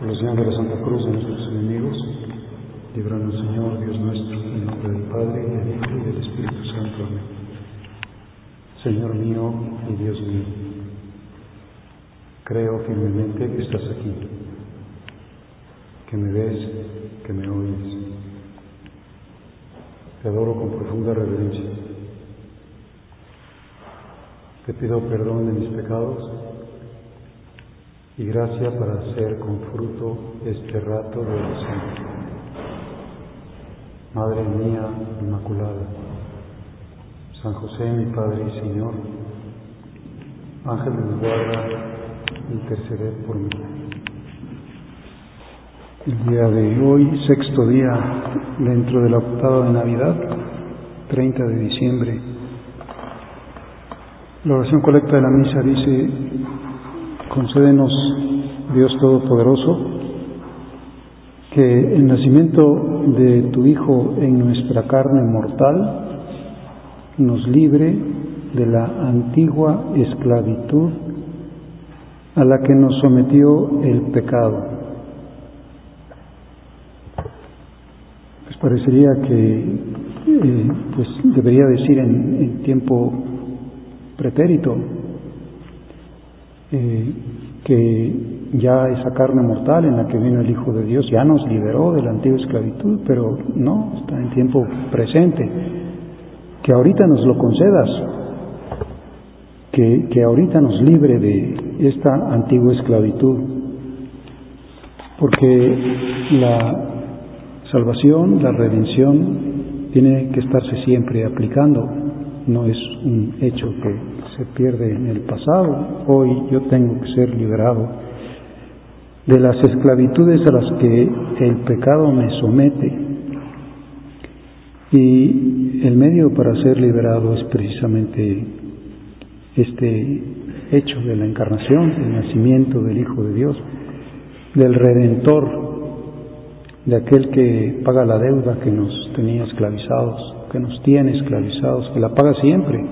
Por la señal de la Santa Cruz de nuestros enemigos, líbranos, Señor, Dios nuestro, en el nombre del Padre, y del Hijo, y del Espíritu Santo. Amén. Señor mío y Dios mío, creo firmemente que estás aquí, que me ves, que me oyes. Te adoro con profunda reverencia. Te pido perdón de mis pecados y gracia para hacer con fruto este rato de oración. Madre mía Inmaculada, San José, mi Padre y Señor, Ángel de mi guarda, interceded por mí. El día de hoy, sexto día dentro de la octava de Navidad, 30 de diciembre. La oración colecta de la misa dice: concédenos, Dios Todopoderoso, que el nacimiento de tu Hijo en nuestra carne mortal nos libre de la antigua esclavitud a la que nos sometió el pecado. Pues parecería que pues debería decir en tiempo pretérito que ya esa carne mortal en la que vino el Hijo de Dios ya nos liberó de la antigua esclavitud, pero no, está en tiempo presente. Que ahorita nos lo concedas, que ahorita nos libre de esta antigua esclavitud, porque la salvación, la redención, tiene que estarse siempre aplicando, no es un hecho que se pierde en el pasado. Hoy yo tengo que ser liberado de las esclavitudes a las que el pecado me somete, y el medio para ser liberado es precisamente este hecho de la encarnación, del nacimiento del Hijo de Dios, del Redentor, de aquel que paga la deuda que nos tenía esclavizados, que nos tiene esclavizados, que la paga siempre.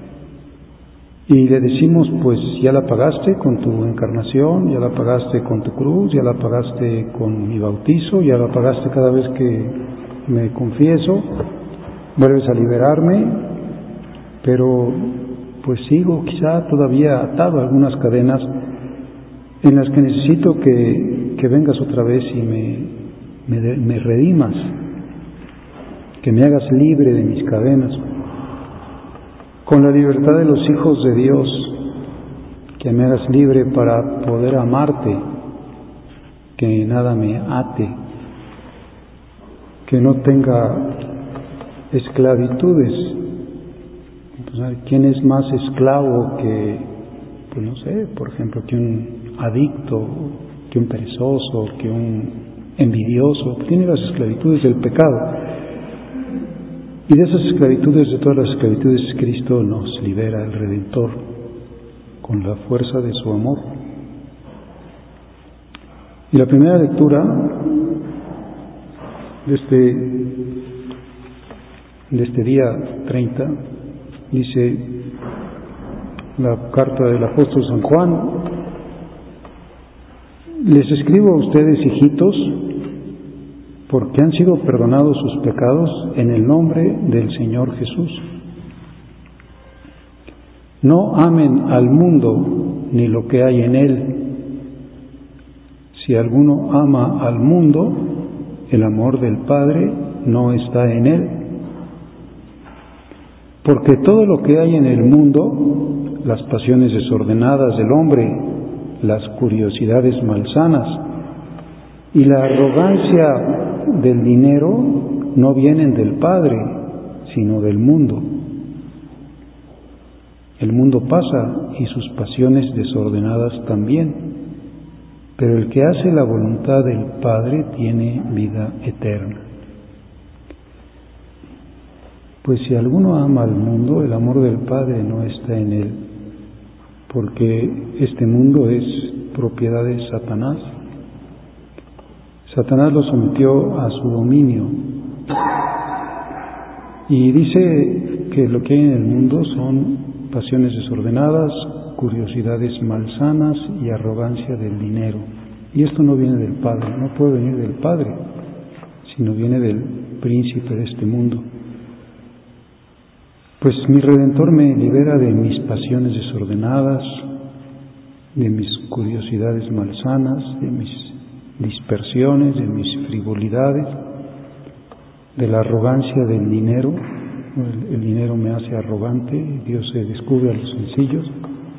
Y le decimos, pues ya la pagaste con tu encarnación, ya la pagaste con tu cruz, ya la pagaste con mi bautizo, ya la pagaste cada vez que me confieso, vuelves a liberarme, pero pues sigo quizá todavía atado a algunas cadenas en las que necesito que vengas otra vez y me redimas, que me hagas libre de mis cadenas, con la libertad de los hijos de Dios, que me hagas libre para poder amarte, que nada me ate, que no tenga esclavitudes. Entonces, ¿quién es más esclavo que, pues no sé, por ejemplo, que un adicto, que un perezoso, que un envidioso? Tiene las esclavitudes del pecado. Y de esas esclavitudes, de todas las esclavitudes, Cristo nos libera, el Redentor, con la fuerza de su amor. Y la primera lectura de este día 30 dice la carta del apóstol San Juan: les escribo a ustedes, hijitos, porque han sido perdonados sus pecados en el nombre del Señor Jesús. No amen al mundo ni lo que hay en él. Si alguno ama al mundo, el amor del Padre no está en él. Porque todo lo que hay en el mundo, las pasiones desordenadas del hombre, las curiosidades malsanas y la arrogancia del dinero, no vienen del Padre, sino del mundo. El mundo pasa y sus pasiones desordenadas también, pero el que hace la voluntad del Padre tiene vida eterna. Pues si alguno ama al mundo, el amor del Padre no está en él, porque este mundo es propiedad de Satanás. Satanás lo sometió a su dominio. Y dice que lo que hay en el mundo son pasiones desordenadas, curiosidades malsanas y arrogancia del dinero. Y esto no viene del Padre, no puede venir del Padre, sino viene del príncipe de este mundo. Pues mi Redentor me libera de mis pasiones desordenadas, de mis curiosidades malsanas, de mis dispersiones, de mis frivolidades, de la arrogancia del dinero. El dinero me hace arrogante, Dios se descubre a los sencillos.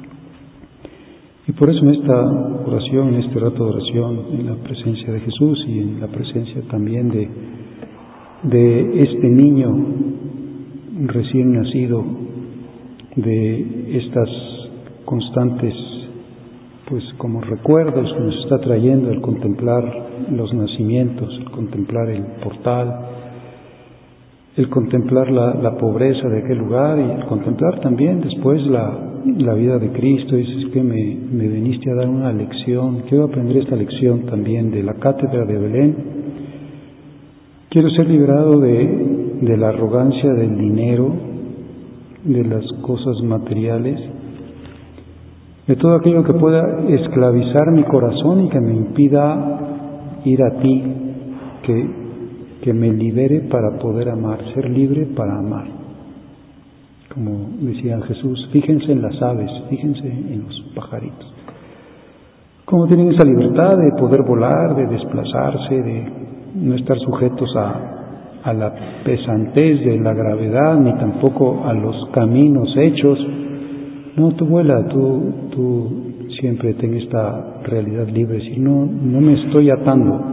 Y por eso en esta oración, en este rato de oración, en la presencia de Jesús y en la presencia también de este niño recién nacido, de estas constantes, pues como recuerdos que nos está trayendo el contemplar los nacimientos, el contemplar el portal, el contemplar la pobreza de aquel lugar y el contemplar también después la vida de Cristo. Dices que me viniste a dar una lección, quiero aprender esta lección también de la cátedra de Belén. Quiero ser liberado de la arrogancia del dinero, de las cosas materiales, de todo aquello que pueda esclavizar mi corazón y que me impida ir a ti, que me libere para poder amar, ser libre para amar. Como decía Jesús, fíjense en las aves, fíjense en los pajaritos. Cómo tienen esa libertad de poder volar, de desplazarse, de no estar sujetos a la pesantez de la gravedad, ni tampoco a los caminos hechos. No, tú vuela, tú siempre ten esta realidad libre, si no me estoy atando.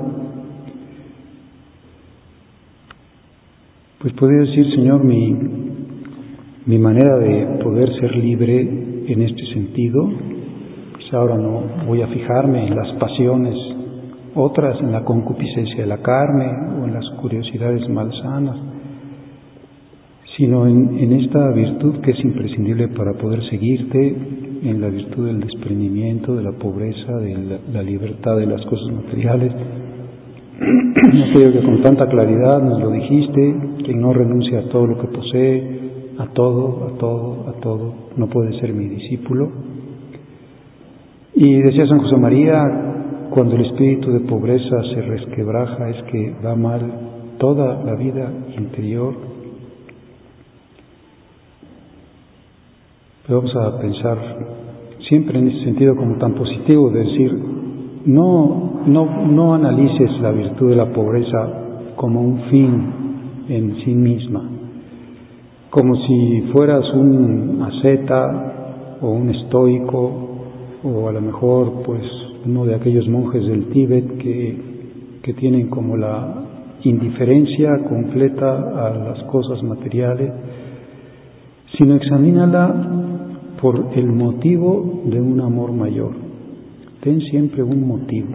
Pues podría decir, Señor, mi manera de poder ser libre en este sentido, pues ahora no voy a fijarme en las pasiones otras, en la concupiscencia de la carne o en las curiosidades malsanas, sino en esta virtud que es imprescindible para poder seguirte, en la virtud del desprendimiento, de la pobreza, de la libertad de las cosas materiales. Aquello que con tanta claridad nos lo dijiste, que no renuncia a todo lo que posee, a todo, no puede ser mi discípulo. Y decía San José María, cuando el espíritu de pobreza se resquebraja es que va mal toda la vida interior. Pero vamos a pensar siempre en ese sentido como tan positivo, de decir, no analices la virtud de la pobreza como un fin en sí misma, como si fueras un asceta o un estoico, o a lo mejor pues uno de aquellos monjes del Tíbet que tienen como la indiferencia completa a las cosas materiales, sino examínala por el motivo de un amor mayor. Ten siempre un motivo.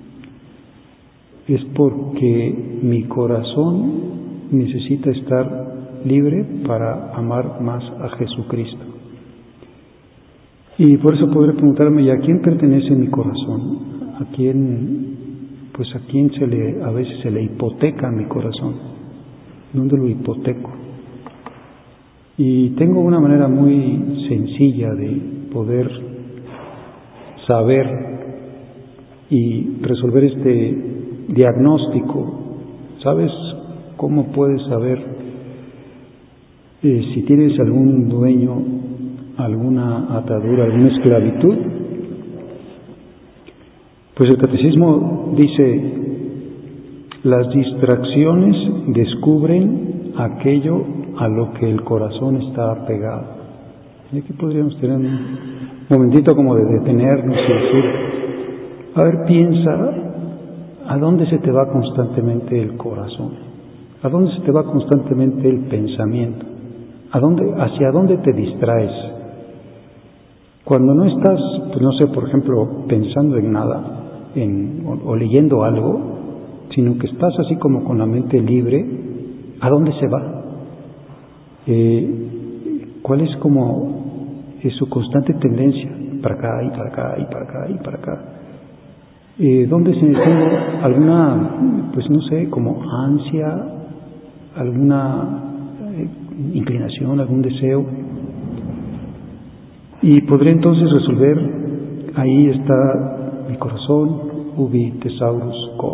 Es porque mi corazón necesita estar libre para amar más a Jesucristo. Y por eso podré preguntarme, ¿y a quién pertenece mi corazón? ¿A quién a veces se le hipoteca mi corazón? ¿Dónde lo hipoteco? Y tengo una manera muy sencilla de poder saber y resolver este diagnóstico. ¿Sabes cómo puedes saber si tienes algún dueño, alguna atadura, alguna esclavitud? Pues el catecismo dice, las distracciones descubren aquello a lo que el corazón está apegado. Y aquí podríamos tener un momentito como de detenernos y decir, a ver, piensa, ¿a dónde se te va constantemente el corazón? ¿A dónde se te va constantemente el pensamiento? ¿Hacia dónde te distraes? Cuando no estás, pues no sé, por ejemplo, pensando en nada, o leyendo algo, sino que estás así como con la mente libre, ¿a dónde se va? ¿Cuál es como su constante tendencia? Para acá y para acá y para acá y para acá. ¿Dónde se tengo alguna, pues no sé, como ansia, alguna inclinación, algún deseo? Y podré entonces resolver, ahí está mi corazón, ubi thesaurus cor.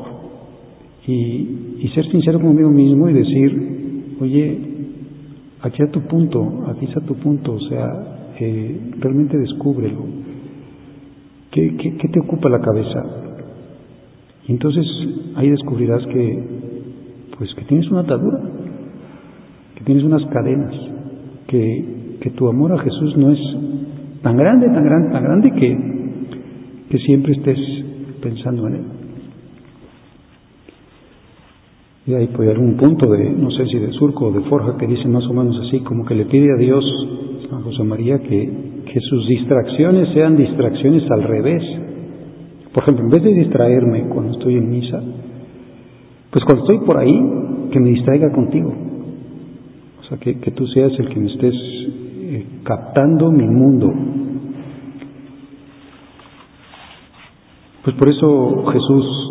Y ser sincero conmigo mismo y decir, oye, aquí está tu punto, o sea, realmente descúbrelo. ¿Qué te ocupa la cabeza? Y entonces ahí descubrirás que tienes una atadura, que tienes unas cadenas, que tu amor a Jesús no es tan grande que siempre estés pensando en Él. Y ahí puede haber un punto no sé si de Surco o de Forja, que dice más o menos así, como que le pide a Dios, San José María, que sus distracciones sean distracciones al revés. Por ejemplo, en vez de distraerme cuando estoy en misa, pues cuando estoy por ahí, que me distraiga contigo. O sea, que tú seas el que me estés captando mi mundo. Pues por eso Jesús,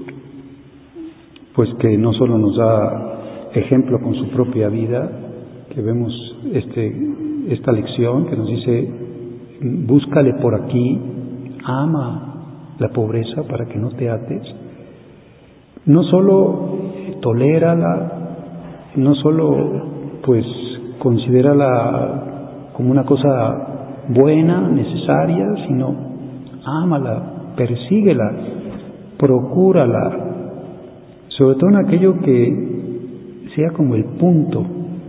pues que no solo nos da ejemplo con su propia vida, que vemos esta lección que nos dice, búscale por aquí, ama la pobreza para que no te ates. No solo tolérala, no solo pues considérala como una cosa buena, necesaria, sino ámala, persíguela, procúrala, sobre todo en aquello que sea como el punto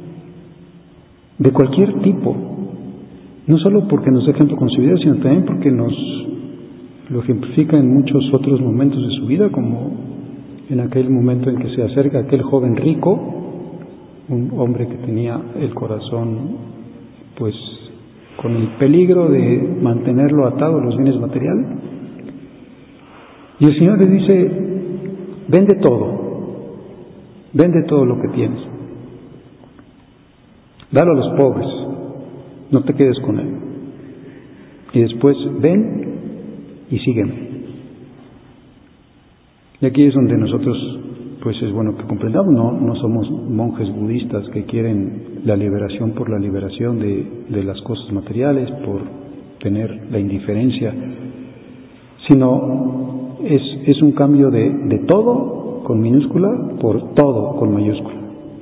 de cualquier tipo, no solo porque nos dé ejemplo con su vida, sino también porque nos lo ejemplifica en muchos otros momentos de su vida, como en aquel momento en que se acerca aquel joven rico, un hombre que tenía el corazón pues con el peligro de mantenerlo atado a los bienes materiales, y el Señor le dice, vende todo lo que tienes, dalo a los pobres, no te quedes con él, y después ven y sígueme. Y aquí es donde nosotros, pues es bueno que comprendamos, no somos monjes budistas que quieren la liberación por la liberación de las cosas materiales, por tener la indiferencia, sino es un cambio de todo con minúscula por todo con mayúscula.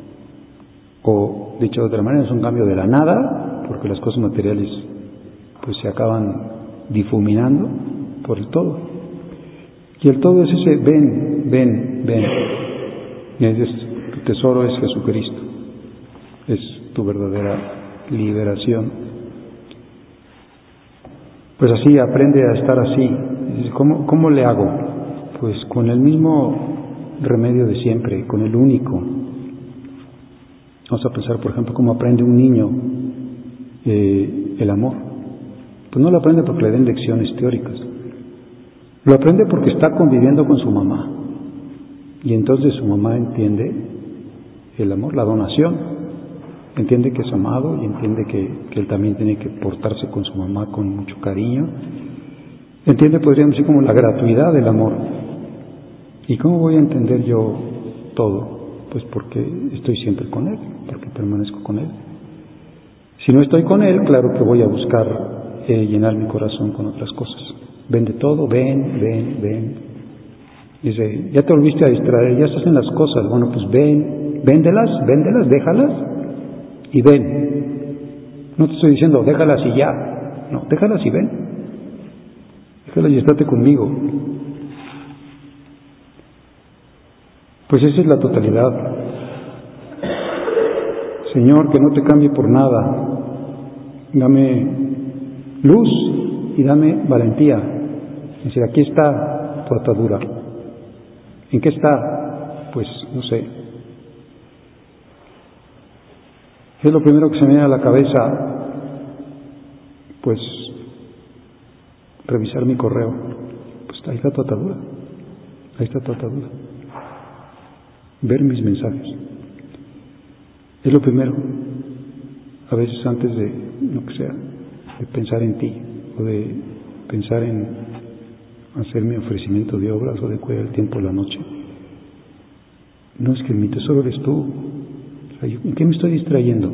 O dicho de otra manera, es un cambio de la nada, porque las cosas materiales pues se acaban difuminando, por el todo. Y el todo es ese ven. Tu tesoro es Jesucristo, es tu verdadera liberación. Pues así, aprende a estar así. ¿Cómo le hago? Pues con el mismo remedio de siempre, con el único. Vamos a pensar, por ejemplo, cómo aprende un niño el amor. Pues no lo aprende porque le den lecciones teóricas. Lo aprende porque está conviviendo con su mamá. Y entonces su mamá entiende el amor, la donación. Entiende que es amado y entiende que él también tiene que portarse con su mamá con mucho cariño. Entiende, podríamos decir, como la gratuidad del amor. ¿Y cómo voy a entender yo todo? Pues porque estoy siempre con él, porque permanezco con él. Si no estoy con él, claro que voy a buscar llenar mi corazón con otras cosas. Vende todo, ven. Dice, ya te volviste a distraer, ya estás en las cosas. Bueno, pues véndelas, déjalas y ven. No te estoy diciendo, déjalas y ya. No, déjalas y ven. Déjalas y estate conmigo. Pues esa es la totalidad. Señor, que no te cambie por nada. Dame luz y dame valentía. Es decir, aquí está tu atadura. ¿En qué está? Pues no sé. ¿Qué es lo primero que se me viene a la cabeza? Pues revisar mi correo. Pues ahí está tu atadura. Ver mis mensajes. Es lo primero. A veces antes de, lo que sea, de pensar en ti o de pensar en hacer mi ofrecimiento de obras o de cuidar el tiempo de la noche. No, es que mi tesoro eres tú. O sea, ¿en qué me estoy distrayendo?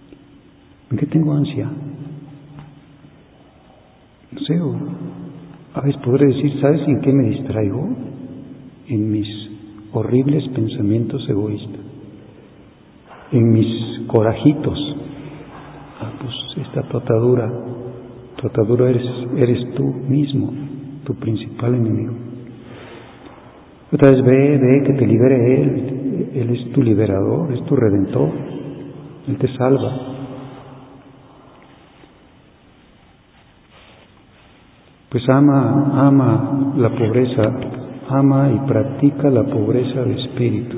¿En qué tengo ansia? No sé, A veces podré decir, ¿sabes en qué me distraigo? En mis horribles pensamientos egoístas, en mis corajitos. Pues esta tu atadura eres tú mismo, tu principal enemigo. Otra vez ve que te libere Él es tu liberador, es tu redentor, Él te salva. Pues ama la pobreza, ama y practica la pobreza de espíritu.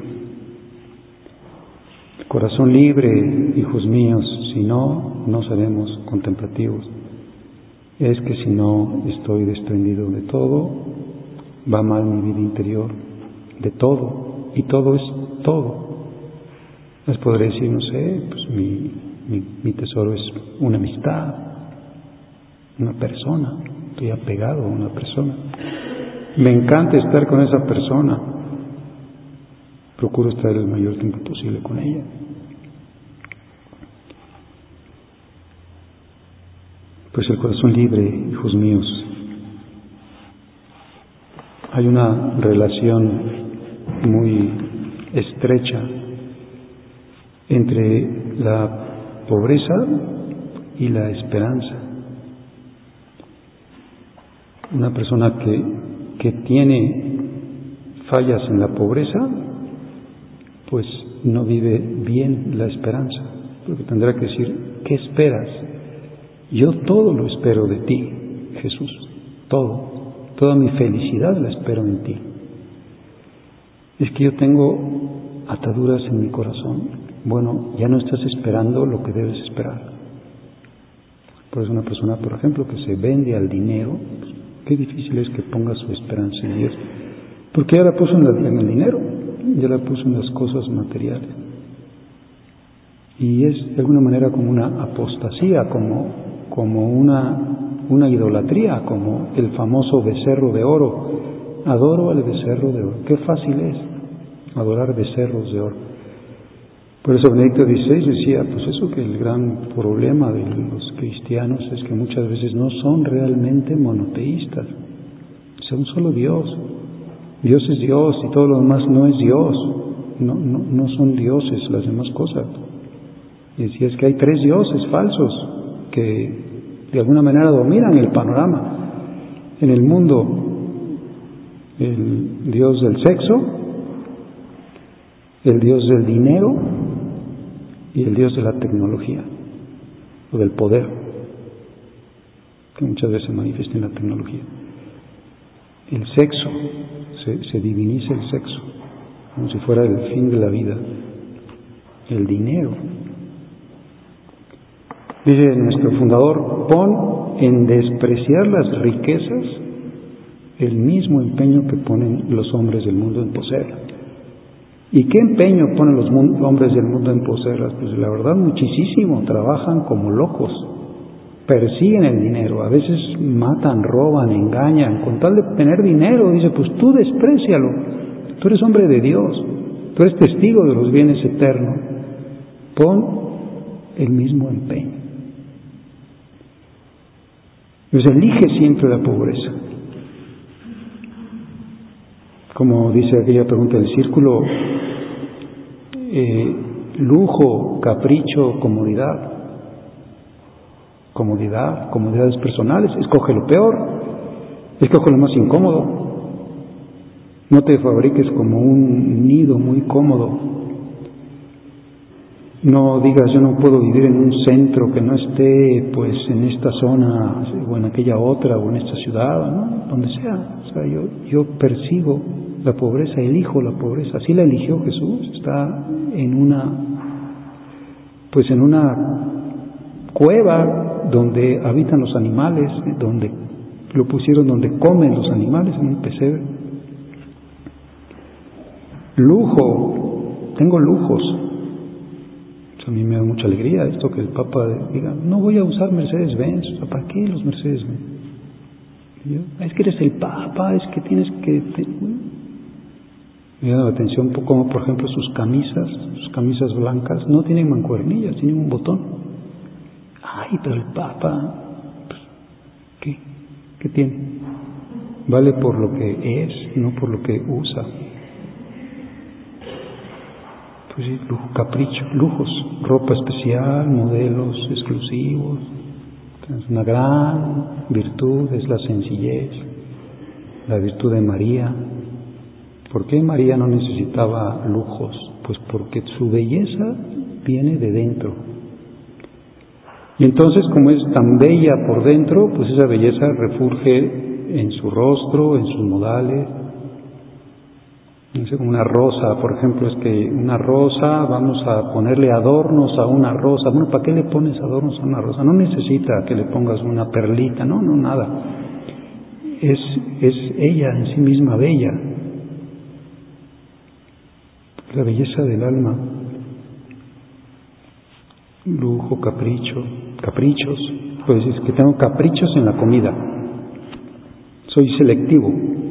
El corazón libre, hijos míos, si no seremos contemplativos. Es que si no estoy desprendido de todo, va mal mi vida interior, de todo, y todo es todo. Les podré decir, no sé, pues mi tesoro es una amistad, una persona, estoy apegado a una persona. Me encanta estar con esa persona, procuro estar el mayor tiempo posible con ella. Pues el corazón libre, hijos míos, hay una relación muy estrecha entre la pobreza y la esperanza. Una persona que tiene fallas en la pobreza, pues no vive bien la esperanza, porque tendrá que decir, ¿qué esperas? Yo todo lo espero de ti, Jesús, toda mi felicidad la espero en ti. Es que yo tengo ataduras en mi corazón. Bueno, ya no estás esperando lo que debes esperar. Por eso una persona, por ejemplo, que se vende al dinero, pues, qué difícil es que ponga su esperanza en Dios, porque ya la puso en el dinero, ya la puso en las cosas materiales. Y es de alguna manera como una apostasía, como una idolatría, como el famoso becerro de oro. Adoro al becerro de oro. Qué fácil es adorar becerros de oro. Por eso Benedicto XVI decía, pues eso, que el gran problema de los cristianos es que muchas veces no son realmente monoteístas. Es un solo Dios. Dios es Dios y todo lo demás no es Dios. No son dioses las demás cosas. Y decía, es que hay 3 dioses falsos que de alguna manera dominan el panorama en el mundo: el Dios del sexo, el Dios del dinero y el Dios de la tecnología o del poder, que muchas veces se manifiesta en la tecnología. El sexo, se diviniza el sexo como si fuera el fin de la vida. El dinero. Dice nuestro fundador, pon en despreciar las riquezas el mismo empeño que ponen los hombres del mundo en poseerlas. ¿Y qué empeño ponen los hombres del mundo en poseerlas? Pues la verdad muchísimo, trabajan como locos, persiguen el dinero, a veces matan, roban, engañan, con tal de tener dinero. Dice, pues tú desprécialo, tú eres hombre de Dios, tú eres testigo de los bienes eternos, pon el mismo empeño. Pues elige siempre la pobreza. Como dice aquella pregunta del círculo, lujo, capricho, comodidades personales. Escoge lo peor, escoge lo más incómodo. No te fabriques como un nido muy cómodo. No digas, yo no puedo vivir en un centro que no esté pues en esta zona o en aquella otra o en esta ciudad, ¿no? Donde sea. O sea, yo persigo la pobreza, elijo la pobreza. Así la eligió Jesús. Está en una cueva donde habitan los animales, donde lo pusieron donde comen los animales, en un pesebre. Lujo, tengo lujos. A mí me da mucha alegría esto que el Papa diga, no voy a usar Mercedes-Benz. ¿Para qué los Mercedes-Benz? Es que eres el Papa, es que tienes que... Me da la atención como, por ejemplo, sus camisas blancas no tienen mancuernillas, tienen un botón. Ay, pero el Papa, pues, ¿qué tiene? vale por lo que es, no por lo que usa. Pues sí, lujo, capricho, lujos, ropa especial, modelos exclusivos. Entonces, una gran virtud es la sencillez, la virtud de María. ¿Por qué María no necesitaba lujos? Pues porque su belleza viene de dentro. Y entonces, como es tan bella por dentro, pues esa belleza refulge en su rostro, en sus modales. No sé, como una rosa, por ejemplo, es que una rosa, vamos a ponerle adornos a una rosa. Bueno, ¿para qué le pones adornos a una rosa? No necesita que le pongas una perlita, no, nada. Es ella en sí misma bella. La belleza del alma. Lujo, caprichos. Pues es que tengo caprichos en la comida. Soy selectivo.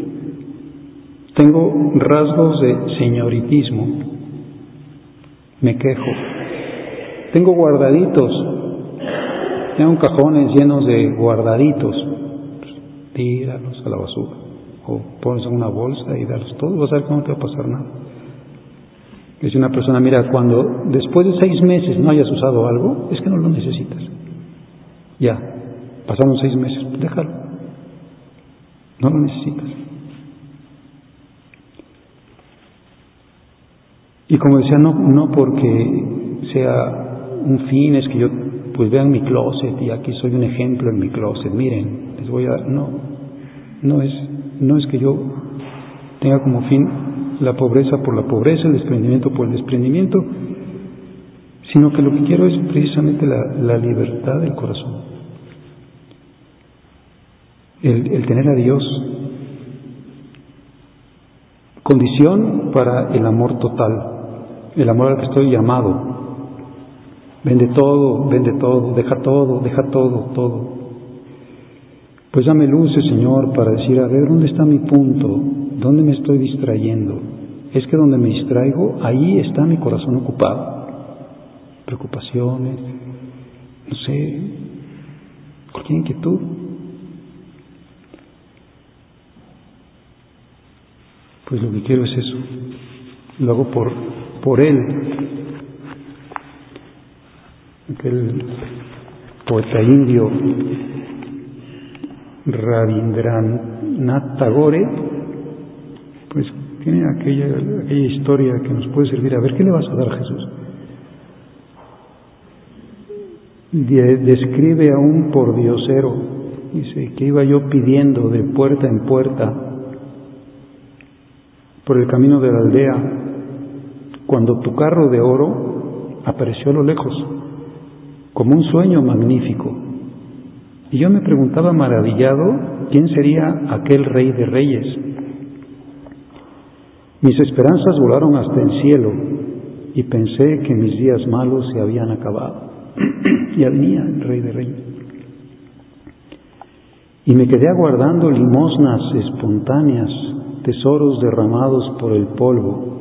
Tengo rasgos de señoritismo. Me quejo. Tengo guardaditos. Tengo cajones llenos de guardaditos. Pues, tíralos a la basura. O pones en una bolsa y dalos todos. Vas a ver que no te va a pasar nada. Dice una persona, mira, cuando después de 6 meses no hayas usado algo, es que no lo necesitas. Ya, pasaron 6 meses, déjalo. No lo necesitas. Y como decía, no porque sea un fin, es que yo, pues vean mi closet y aquí soy un ejemplo en mi closet. Miren, les voy a dar, no es que yo tenga como fin la pobreza por la pobreza, el desprendimiento por el desprendimiento, sino que lo que quiero es precisamente la libertad del corazón, el tener a Dios, condición para el amor total, el amor al que estoy llamado. Vende todo, deja todo. Pues dame luces, Señor, para decir, a ver, ¿dónde está mi punto? ¿Dónde me estoy distrayendo? Es que donde me distraigo, ahí está mi corazón ocupado. Preocupaciones, no sé, cualquier inquietud. Pues lo que quiero es eso. Lo hago por Él. Aquel poeta indio Rabindranath Tagore, pues tiene aquella historia que nos puede servir. A ver, ¿qué le vas a dar a Jesús? Describe a un pordiosero, dice, que iba yo pidiendo de puerta en puerta por el camino de la aldea, cuando tu carro de oro apareció a lo lejos, como un sueño magnífico. Y yo me preguntaba maravillado, ¿quién sería aquel rey de reyes? Mis esperanzas volaron hasta el cielo y pensé que mis días malos se habían acabado. Ya venía el rey de reyes. Y me quedé aguardando limosnas espontáneas, tesoros derramados por el polvo.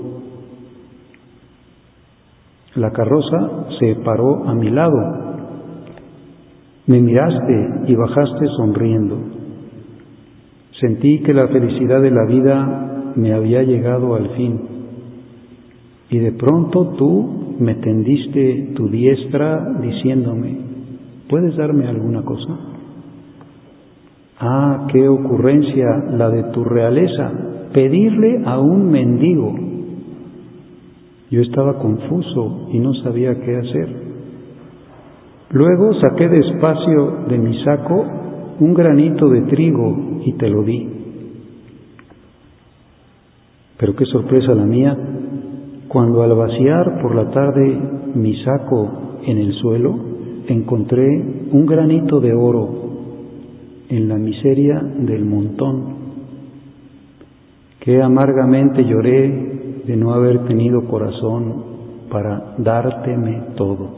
La carroza se paró a mi lado. Me miraste y bajaste sonriendo. Sentí que la felicidad de la vida me había llegado al fin. Y de pronto tú me tendiste tu diestra diciéndome, ¿puedes darme alguna cosa? Ah, qué ocurrencia la de tu realeza, pedirle a un mendigo. Yo estaba confuso y no sabía qué hacer. Luego saqué despacio de mi saco un granito de trigo y te lo di. Pero qué sorpresa la mía, cuando al vaciar por la tarde mi saco en el suelo, encontré un granito de oro en la miseria del montón. Qué amargamente lloré de no haber tenido corazón para dárteme todo.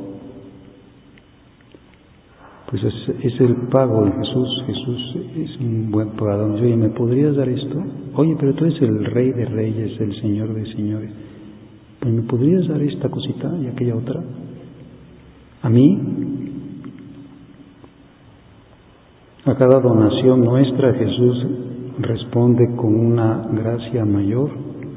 Pues es el pago de Jesús. Jesús es un buen pagador. Oye, ¿me podrías dar esto? Oye, pero tú eres el Rey de Reyes, el Señor de Señores. Pues ¿me podrías dar esta cosita y aquella otra? A mí, a cada donación nuestra, Jesús responde con una gracia mayor.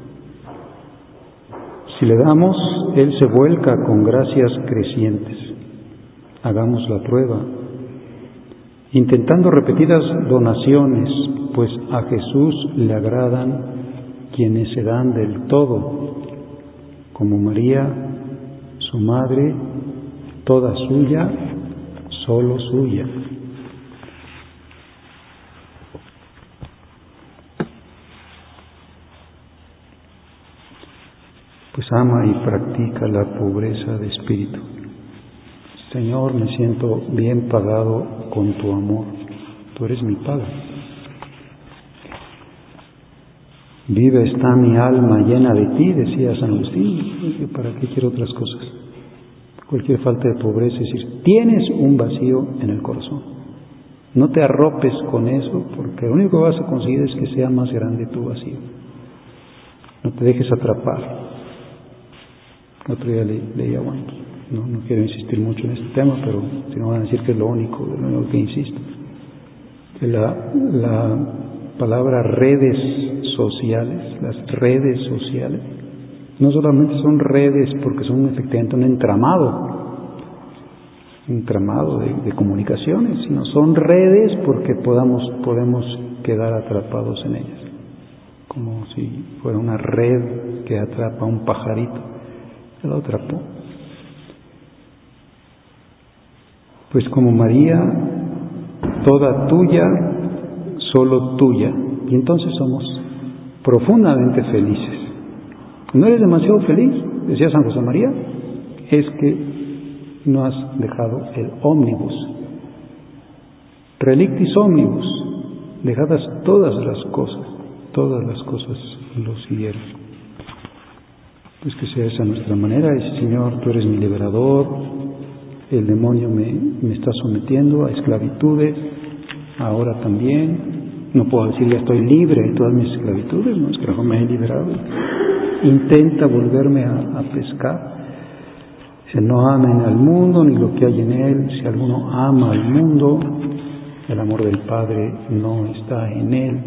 Si le damos, Él se vuelca con gracias crecientes. Hagamos la prueba, intentando repetidas donaciones, pues a Jesús le agradan quienes se dan del todo, como María, su madre, toda suya, solo suya. Pues ama y practica la pobreza de espíritu. Señor, me siento bien pagado con tu amor. Tú eres mi paga. Vive está mi alma llena de ti, decía San Agustín. ¿Para qué quiero otras cosas? Cualquier falta de pobreza es decir, tienes un vacío en el corazón. No te arropes con eso, porque lo único que vas a conseguir es que sea más grande tu vacío. No te dejes atrapar. El otro día leía, bueno, no quiero insistir mucho en este tema, pero si no van a decir que es lo único que insisto. Que la palabra redes sociales, las redes sociales, no solamente son redes porque son efectivamente un entramado de comunicaciones, sino son redes porque podemos quedar atrapados en ellas, como si fuera una red que atrapa a un pajarito. Lo atrapó. Pues como María, toda tuya, solo tuya. Y entonces somos profundamente felices. ¿No eres demasiado feliz? Decía San José María. Es que no has dejado el ómnibus. Relictis omnibus. Dejadas todas las cosas lo siguieron. Pues que sea esa nuestra manera. Dice, Señor, tú eres mi liberador, el demonio me está sometiendo a esclavitudes, ahora también, no puedo decir ya estoy libre de todas mis esclavitudes, no es que no me he liberado. Intenta volverme a pescar. Dice, no amen al mundo ni lo que hay en él. Si alguno ama al mundo, el amor del Padre no está en él.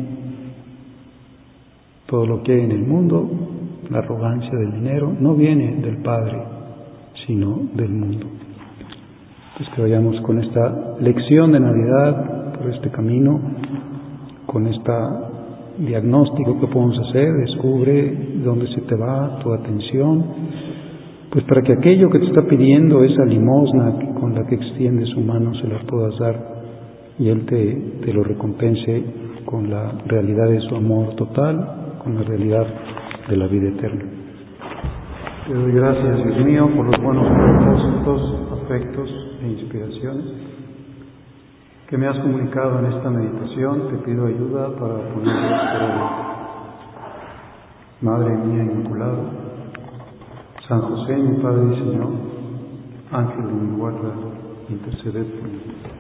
Todo lo que hay en el mundo, la arrogancia del dinero, no viene del Padre, sino del mundo. Pues que vayamos con esta lección de Navidad, por este camino, con este diagnóstico que podemos hacer, descubre dónde se te va tu atención, pues para que aquello que te está pidiendo, esa limosna con la que extiende su mano, se la puedas dar y Él te lo recompense con la realidad de su amor total, con la realidad de la vida eterna. Te doy gracias, Dios mío, por los buenos propósitos, afectos e inspiraciones que me has comunicado en esta meditación. Te pido ayuda para ponerlos por obra. Madre mía Inmaculada, San José, mi Padre y Señor, Ángel de mi guarda, interceded por mí.